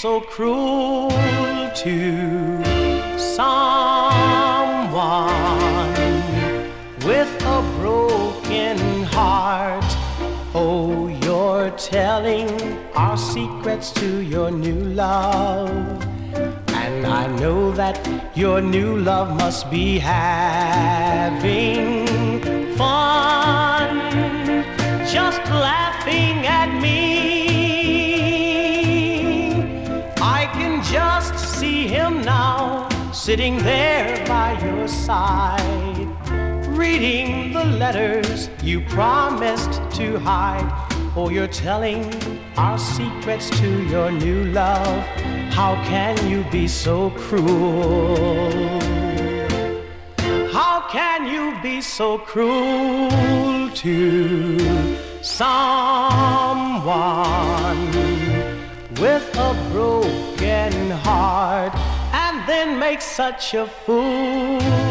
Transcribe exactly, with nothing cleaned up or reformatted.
so cruel to someone with a broken heart? Oh, you're telling our secrets to your new love, and I know that your new love must be having fun, just laughing at me. I can just see him now, sitting there by your side, reading the letters you promised to hide. Oh, you're telling our secrets to your new love. How can you be so cruel? How can you be so cruel to someone with a broken heart, and then make such a fool